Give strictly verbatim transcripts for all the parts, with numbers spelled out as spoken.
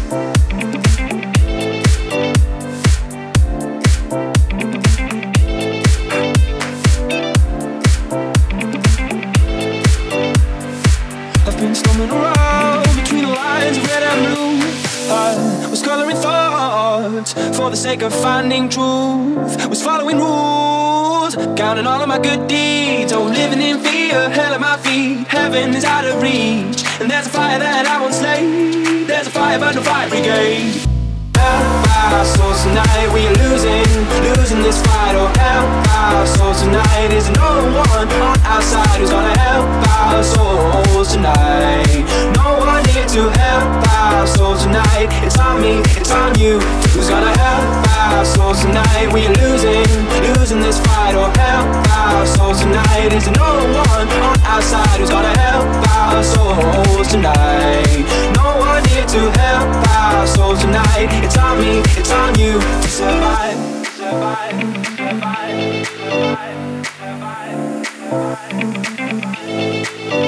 I've been stumbling around between the lines of red and blue. I was coloring thoughts for the sake of finding truth. Was following rules, counting all of my good deeds. Oh, living in fear, hell at my feet. Heaven is out of reach, and there's a fire that I won't slay. There's a fire, but no fire brigade. Help our souls tonight, we are losing, losing this fight. Oh, help our souls tonight. Is no one on our side who's gonna help our souls tonight. No one here to help our souls tonight. It's on me, it's on you. Who's gonna help our souls tonight? We are losing, losing this fight. Oh, help our souls tonight. Is no one on our side who's gonna help our souls tonight. No one here to help our souls tonight. It's on me, it's on you to survive, survive, survive, survive, survive, survive.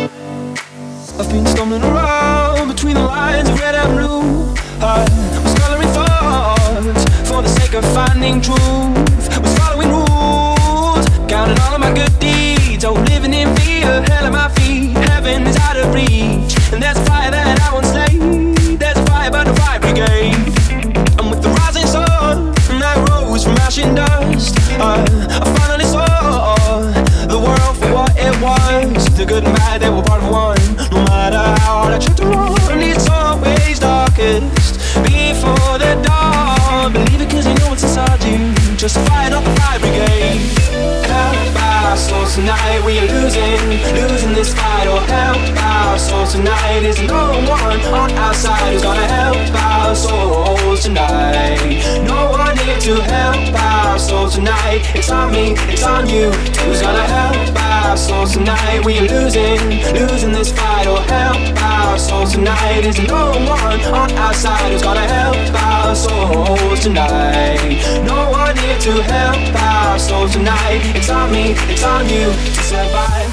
I've been stumbling around between the lines of red and blue. I was coloring thoughts for the sake of finding truth. Was following rules, counting all of my good deeds. Oh, living in fear, hell at my feet. Heaven is out of reach, and there's a fire that I won't slay. There's a fire, but no fire brigade. And with the rising sun, and I rose from ash and dust, I, I finally saw the world for what it was. The good and bad, they were part of one. No matter how hard I try to run, it's always darkest before the dawn. Believe it cause you know it's inside you. Just a fire, not the fire brigade. Help our souls tonight, we are losing, losing this fight. Oh, help our souls tonight. Is no one on our side who's gonna help our souls tonight. No one here to help our souls tonight. It's on me, it's on you. Who's gonna help our souls tonight? We are losing, losing this fight. Oh, help our souls tonight. Is no one on our side who's gonna help our souls tonight. No one here to help our souls tonight. It's on me, it's on you to survive.